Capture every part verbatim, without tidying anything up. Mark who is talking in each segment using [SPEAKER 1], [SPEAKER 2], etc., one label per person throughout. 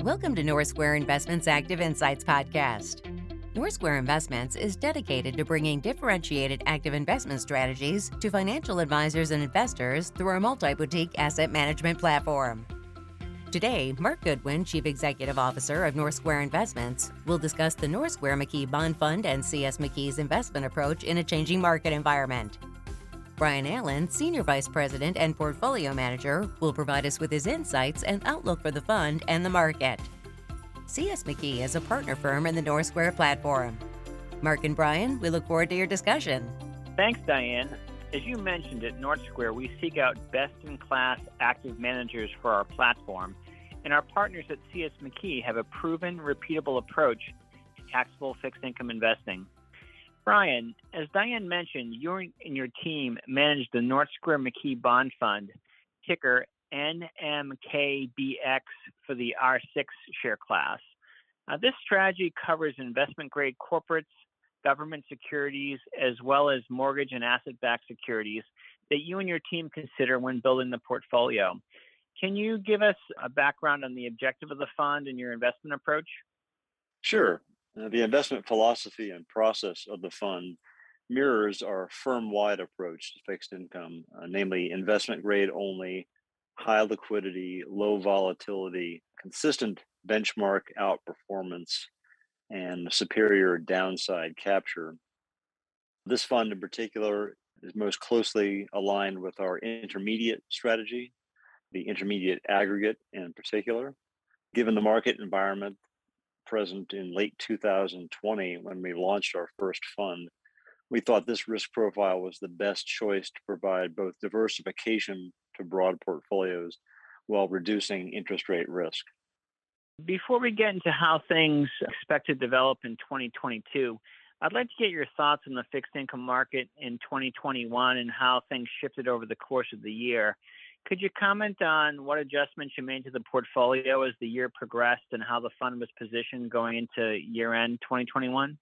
[SPEAKER 1] Welcome to North Square Investments Active Insights podcast. North Square Investments is dedicated to bringing differentiated active investment strategies to financial advisors and investors through our multi-boutique asset management platform. Today, Mark Goodwin, Chief Executive Officer of North Square Investments, will discuss the North Square McKee Bond Fund and C S McKee's investment approach in a changing market environment. Brian Allen, Senior Vice President and Portfolio Manager, will provide us with his insights and outlook for the fund and the market. C S McKee is a partner firm in the North Square platform. Mark and Brian, we look forward to your discussion.
[SPEAKER 2] Thanks, Diane. As you mentioned, at North Square, we seek out best-in-class active managers for our platform, and our partners at C S McKee have a proven, repeatable approach to taxable fixed income investing. Brian, as Diane mentioned, you and your team manage the North Square McKee Bond Fund, ticker N M K B X for the R six share class. Uh, this strategy covers investment-grade corporates, government securities, as well as mortgage and asset-backed securities that you and your team consider when building the portfolio. Can you give us a background on the objective of the fund and your investment approach?
[SPEAKER 3] Sure. Uh, the investment philosophy and process of the fund mirrors our firm-wide approach to fixed income, uh, namely investment grade only, high liquidity, low volatility, consistent benchmark outperformance, and superior downside capture. This fund in particular is most closely aligned with our intermediate strategy, the intermediate aggregate in particular. Given the market environment present in late two thousand twenty when we launched our first fund, we thought this risk profile was the best choice to provide both diversification to broad portfolios while reducing interest rate risk.
[SPEAKER 2] Before we get into how things expect to develop in twenty twenty-two, I'd like to get your thoughts on the fixed income market in twenty twenty-one and how things shifted over the course of the year. Could you comment on what adjustments you made to the portfolio as the year progressed and how the fund was positioned going into year-end twenty twenty-one?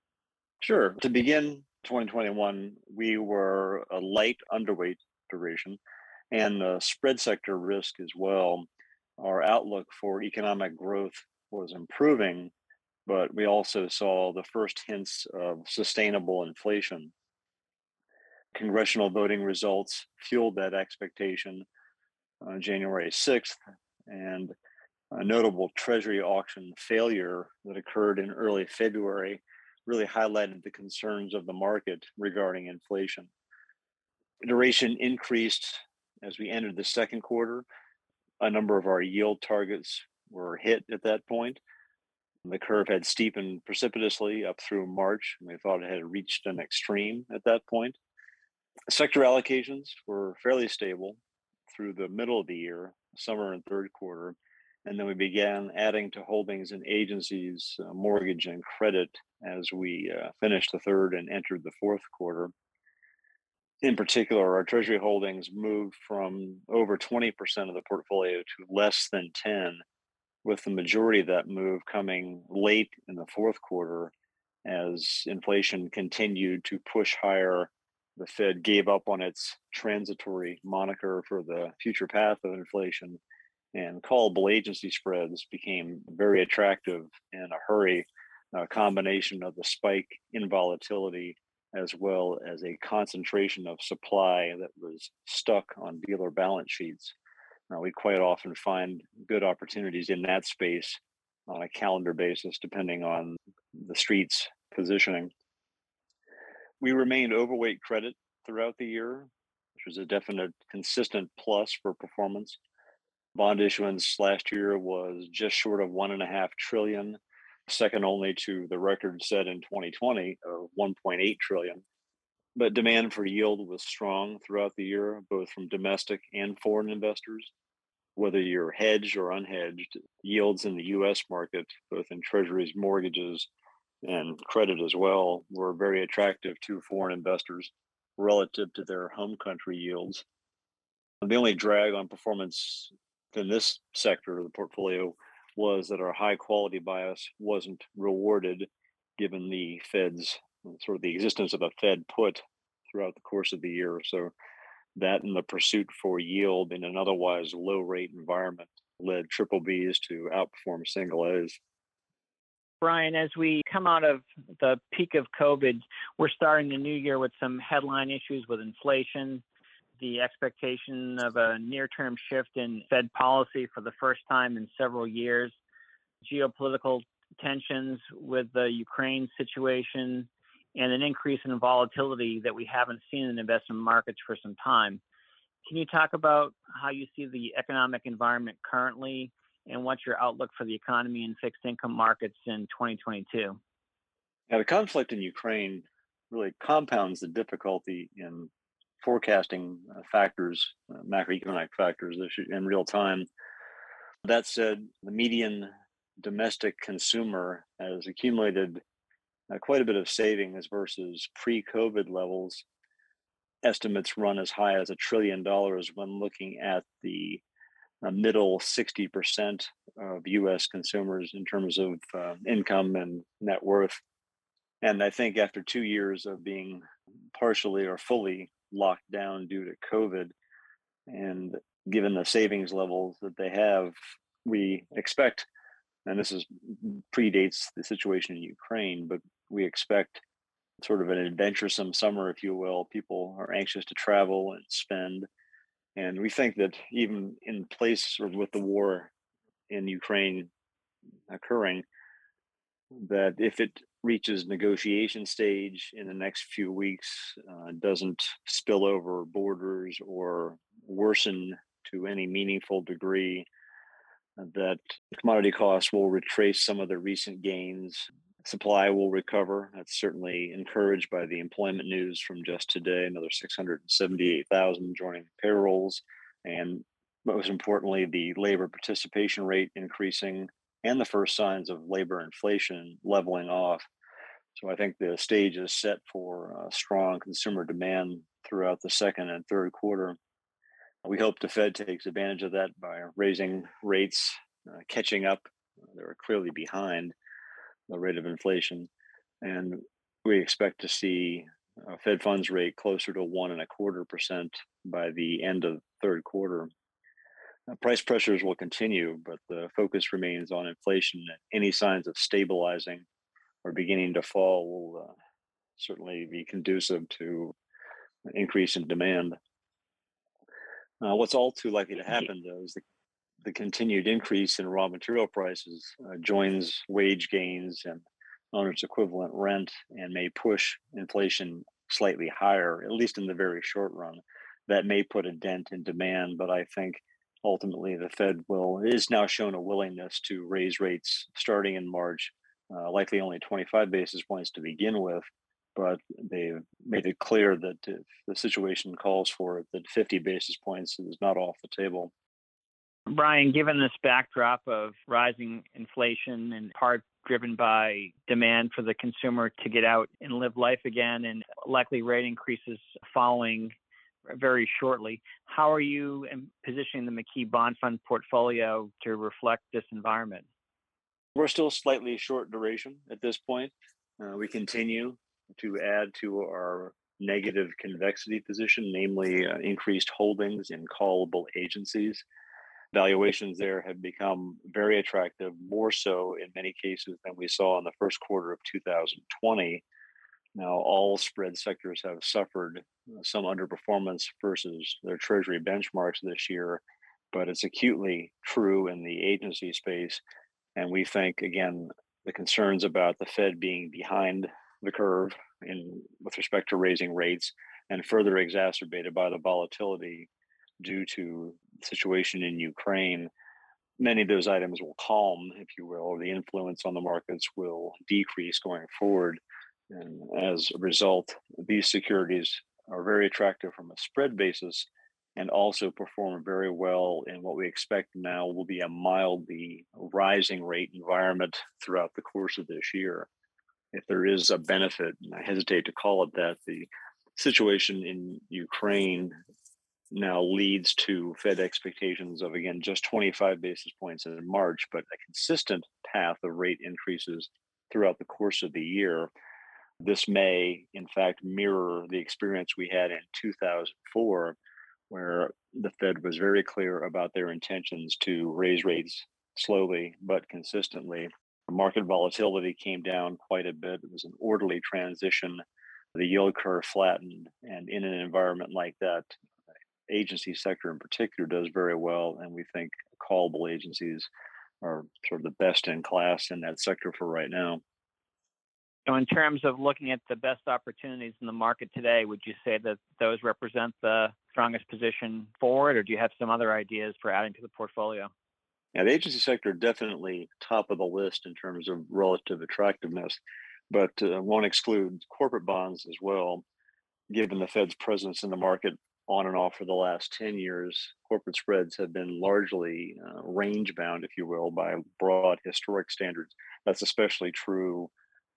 [SPEAKER 3] Sure. To begin twenty twenty-one, we were a light underweight duration and uh, spread sector risk as well. Our outlook for economic growth was improving, but we also saw the first hints of sustainable inflation. Congressional voting results fueled that expectation on January sixth, and a notable Treasury auction failure that occurred in early February really highlighted the concerns of the market regarding inflation. Duration increased as we entered the second quarter. A number of our yield targets were hit at that point. The curve had steepened precipitously up through March, and we thought it had reached an extreme at that point. Sector allocations were fairly stable through the middle of the year, summer and third quarter, and then we began adding to holdings in agencies, uh, mortgage and credit as we uh, finished the third and entered the fourth quarter. In particular, our Treasury holdings moved from over twenty percent of the portfolio to less than ten, with the majority of that move coming late in the fourth quarter as inflation continued to push higher. The Fed gave up on its transitory moniker for the future path of inflation, and callable agency spreads became very attractive in a hurry, a combination of the spike in volatility as well as a concentration of supply that was stuck on dealer balance sheets. Uh, we quite often find good opportunities in that space on a calendar basis, depending on the street's positioning. We remained overweight credit throughout the year, which was a definite consistent plus for performance. Bond issuance last year was just short of one and a half trillion, second only to the record set in twenty twenty of one point eight trillion. But demand for yield was strong throughout the year, both from domestic and foreign investors. Whether you're hedged or unhedged, yields in the U S market, both in treasuries, mortgages, and credit as well, were very attractive to foreign investors relative to their home country yields. And the only drag on performance in this sector of the portfolio was that our high quality bias wasn't rewarded given the Fed's sort of the existence of a Fed put throughout the course of the year. So that and the pursuit for yield in an otherwise low rate environment led triple Bs to outperform single As.
[SPEAKER 2] Brian, as we come out of the peak of COVID, we're starting the new year with some headline issues with inflation, the expectation of a near-term shift in Fed policy for the first time in several years, geopolitical tensions with the Ukraine situation, and an increase in volatility that we haven't seen in investment markets for some time. Can you talk about how you see the economic environment currently and what's your outlook for the economy and fixed income markets in twenty twenty-two?
[SPEAKER 3] Now, the conflict in Ukraine really compounds the difficulty in forecasting uh, factors, uh, macroeconomic factors in real time. That said, the median domestic consumer has accumulated uh, quite a bit of savings versus pre-COVID levels. Estimates run as high as a trillion dollars when looking at the uh, middle sixty percent of U S consumers in terms of uh, income and net worth. And I think after two years of being partially or fully locked down due to COVID, and given the savings levels that they have, we expect, and this is predates the situation in Ukraine, but we expect sort of an adventuresome summer, if you will. People are anxious to travel and spend. And we think that even in place or with the war in Ukraine occurring, that if it reaches negotiation stage in the next few weeks, uh, doesn't spill over borders or worsen to any meaningful degree, uh, that commodity costs will retrace some of the recent gains. Supply will recover. That's certainly encouraged by the employment news from just today, another six hundred seventy-eight thousand joining payrolls. And most importantly, the labor participation rate increasing and the first signs of labor inflation leveling off. So I think the stage is set for uh, strong consumer demand throughout the second and third quarter. We hope the Fed takes advantage of that by raising rates, uh, catching up. They're clearly behind the rate of inflation. And we expect to see a Fed funds rate closer to one and a quarter percent by the end of third quarter. Uh, price pressures will continue, but the focus remains on inflation. Any signs of stabilizing or beginning to fall will uh, certainly be conducive to an increase in demand. Uh, what's all too likely to happen, though, is the, the continued increase in raw material prices uh, joins wage gains and owner's equivalent rent and may push inflation slightly higher, at least in the very short run. That may put a dent in demand, but I think ultimately the Fed will is now shown a willingness to raise rates starting in March, uh, likely only twenty-five basis points to begin with, but they've made it clear that if the situation calls for it, that fifty basis points is not off the table.
[SPEAKER 2] Brian, given this backdrop of rising inflation in part driven by demand for the consumer to get out and live life again and likely rate increases following very shortly, how are you positioning the McKee bond fund portfolio to reflect this environment?
[SPEAKER 3] We're still slightly short duration at this point. Uh, we continue to add to our negative convexity position, namely uh, increased holdings in callable agencies. Valuations there have become very attractive, more so in many cases than we saw in the first quarter of two thousand twenty. Now, all spread sectors have suffered some underperformance versus their treasury benchmarks this year, but it's acutely true in the agency space. And we think, again, the concerns about the Fed being behind the curve in with respect to raising rates and further exacerbated by the volatility due to the situation in Ukraine, many of those items will calm, if you will, or the influence on the markets will decrease going forward. And as a result, these securities are very attractive from a spread basis and also perform very well in what we expect now will be a mildly rising rate environment throughout the course of this year. If there is a benefit, and I hesitate to call it that, the situation in Ukraine now leads to Fed expectations of, again, just twenty-five basis points in March, but a consistent path of rate increases throughout the course of the year. This may, in fact, mirror the experience we had in two thousand four, where the Fed was very clear about their intentions to raise rates slowly but consistently. Market volatility came down quite a bit. It was an orderly transition. The yield curve flattened. And in an environment like that, agency sector in particular does very well. And we think callable agencies are sort of the best in class in that sector for right now.
[SPEAKER 2] So in terms of looking at the best opportunities in the market today, would you say that those represent the strongest position forward, or do you have some other ideas for adding to the portfolio?
[SPEAKER 3] Yeah, the agency sector definitely top of the list in terms of relative attractiveness, but uh, won't exclude corporate bonds as well. Given the Fed's presence in the market on and off for the last ten years, corporate spreads have been largely uh, range bound, if you will, by broad historic standards. That's especially true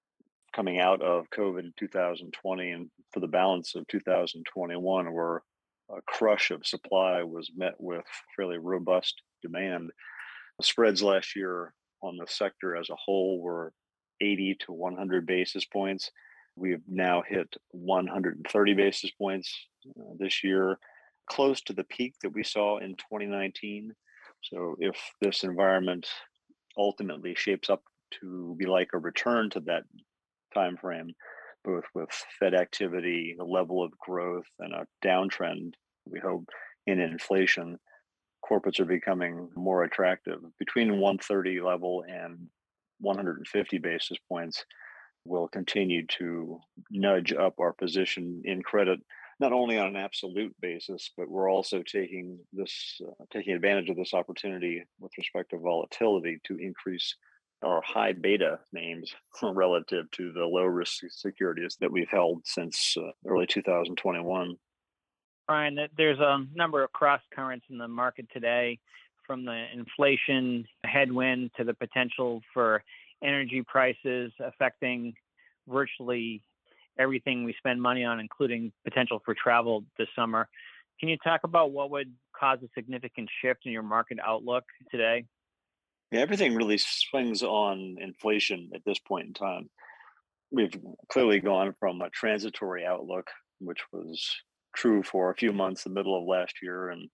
[SPEAKER 3] coming out of COVID in two thousand twenty and for the balance of two thousand twenty-one, where a crush of supply was met with fairly robust demand. The spreads last year on the sector as a whole were eighty to one hundred basis points. We've now hit one hundred thirty basis points uh, this year, close to the peak that we saw in twenty nineteen. So if this environment ultimately shapes up to be like a return to that time frame, both with Fed activity, the level of growth, and a downtrend, we hope, in inflation, corporates are becoming more attractive. Between one thirty level and one hundred fifty basis points will continue to nudge up our position in credit, not only on an absolute basis, but we're also taking this uh, taking advantage of this opportunity with respect to volatility to increase our high beta names relative to the low risk securities that we've held since uh, early two thousand twenty-one.
[SPEAKER 2] Brian, there's a number of cross currents in the market today, from the inflation headwind to the potential for energy prices affecting virtually everything we spend money on, including potential for travel this summer. Can you talk about what would cause a significant shift in your market outlook today?
[SPEAKER 3] Yeah, everything really swings on inflation at this point in time. We've clearly gone from a transitory outlook, which was true for a few months, the middle of last year, and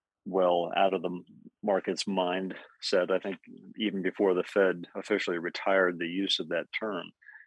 [SPEAKER 3] well out of the market's mindset, I think, even before the Fed officially retired the use of that term.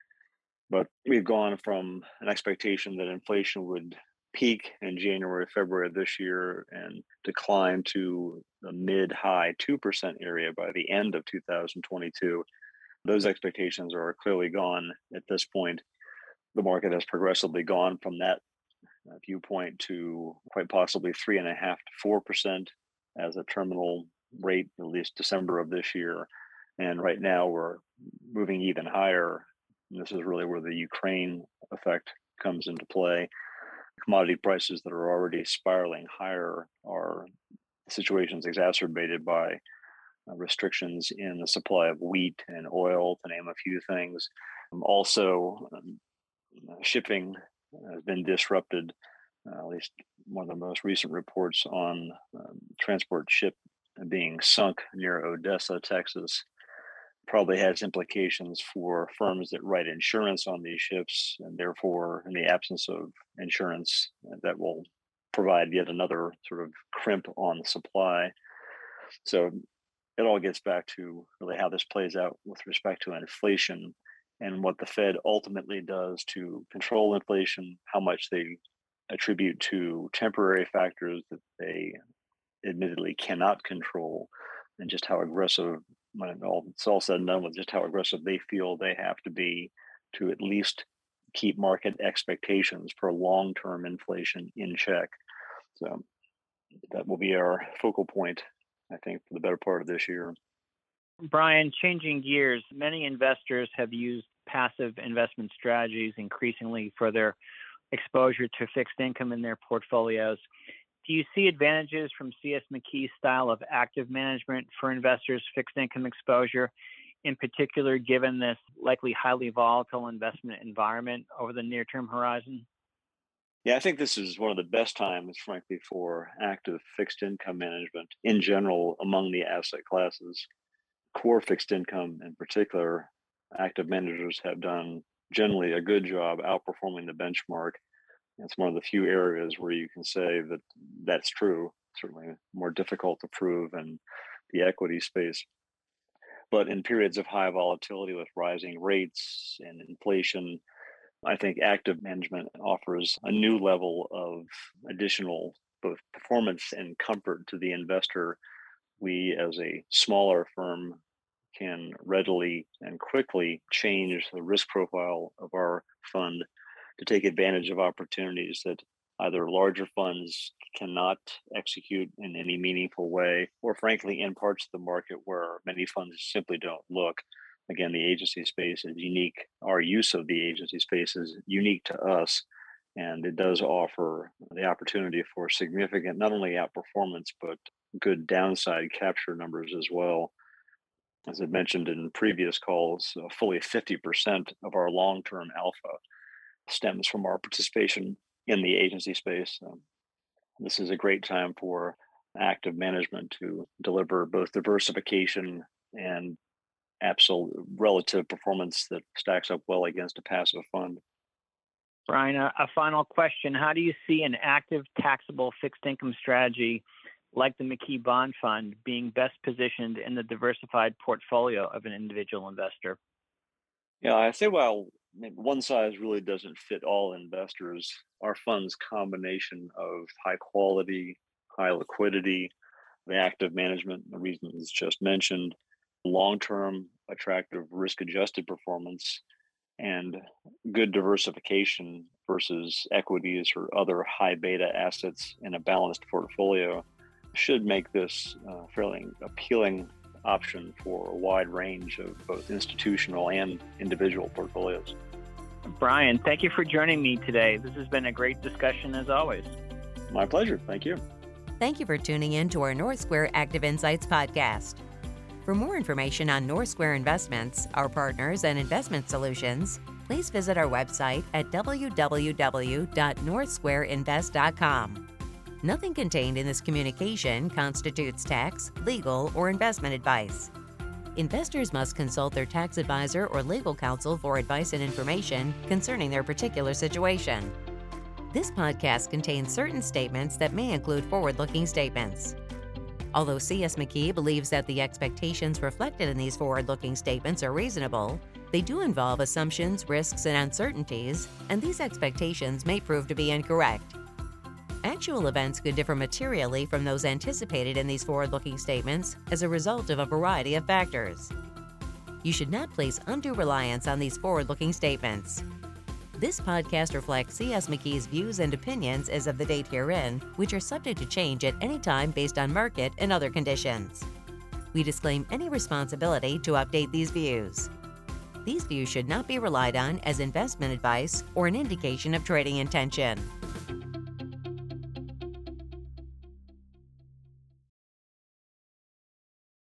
[SPEAKER 3] But we've gone from an expectation that inflation would peak in January, February of this year and decline to the mid high two percent area by the end of two thousand twenty-two. Those expectations are clearly gone at this point. The market has progressively gone from that uh, viewpoint to quite possibly three and a half to four percent as a terminal rate, at least December of this year. And right now we're moving even higher. And this is really where the Ukraine effect comes into play. Commodity prices that are already spiraling higher are situations exacerbated by uh, restrictions in the supply of wheat and oil, to name a few things. Um, also, um, shipping has been disrupted. Uh, at least one of the most recent reports on um, transport ship being sunk near Odessa, Texas, probably has implications for firms that write insurance on these ships, and therefore, in the absence of insurance, that will provide yet another sort of crimp on the supply. So it all gets back to really how this plays out with respect to inflation and what the Fed ultimately does to control inflation, how much they attribute to temporary factors that they admittedly cannot control, and just how aggressive, when it all, it's all said and done with, just how aggressive they feel they have to be to at least keep market expectations for long-term inflation in check. So that will be our focal point, I think, for the better part of this year.
[SPEAKER 2] Brian, changing gears, many investors have used passive investment strategies increasingly for their exposure to fixed income in their portfolios. Do you see advantages from C S McKey's style of active management for investors' fixed income exposure, in particular, given this likely highly volatile investment environment over the near-term horizon?
[SPEAKER 3] Yeah, I think this is one of the best times, frankly, for active fixed income management in general among the asset classes. Core fixed income in particular, active managers have done generally a good job outperforming the benchmark. It's one of the few areas where you can say that that's true. Certainly more difficult to prove in the equity space. But in periods of high volatility with rising rates and inflation, I think active management offers a new level of additional both performance and comfort to the investor. We, as a smaller firm, can readily and quickly change the risk profile of our fund to take advantage of opportunities that either larger funds cannot execute in any meaningful way, or frankly, in parts of the market where many funds simply don't look. Again, the agency space is unique. Our use of the agency space is unique to us, and it does offer the opportunity for significant, not only outperformance, but good downside capture numbers as well. As I mentioned in previous calls, uh, fully fifty percent of our long-term alpha stems from our participation in the agency space. Um, this is a great time for active management to deliver both diversification and absolute relative performance that stacks up well against a passive fund.
[SPEAKER 2] Brian, a, a final question. How do you see an active taxable fixed income strategy like the McKee Bond Fund being best positioned in the diversified portfolio of an individual investor?
[SPEAKER 3] Yeah, I say, well, one size really doesn't fit all investors. Our fund's combination of high quality, high liquidity, the active management, the reasons just mentioned, long-term attractive risk-adjusted performance, and good diversification versus equities or other high beta assets in a balanced portfolio should make this a fairly appealing option for a wide range of both institutional and individual portfolios.
[SPEAKER 2] Brian, thank you for joining me today. This has been a great discussion as always.
[SPEAKER 3] My pleasure. Thank you.
[SPEAKER 1] Thank you for tuning in to our North Square Active Insights podcast. For more information on North Square Investments, our partners, and investment solutions, please visit our website at w w w dot north square invest dot com. Nothing contained in this communication constitutes tax, legal, or investment advice. Investors must consult their tax advisor or legal counsel for advice and information concerning their particular situation. This podcast contains certain statements that may include forward-looking statements. Although C S McKee believes that the expectations reflected in these forward-looking statements are reasonable, they do involve assumptions, risks, and uncertainties, and these expectations may prove to be incorrect. Actual events could differ materially from those anticipated in these forward-looking statements as a result of a variety of factors. You should not place undue reliance on these forward-looking statements. This podcast reflects C S McKee's views and opinions as of the date herein, which are subject to change at any time based on market and other conditions. We disclaim any responsibility to update these views. These views should not be relied on as investment advice or an indication of trading intention.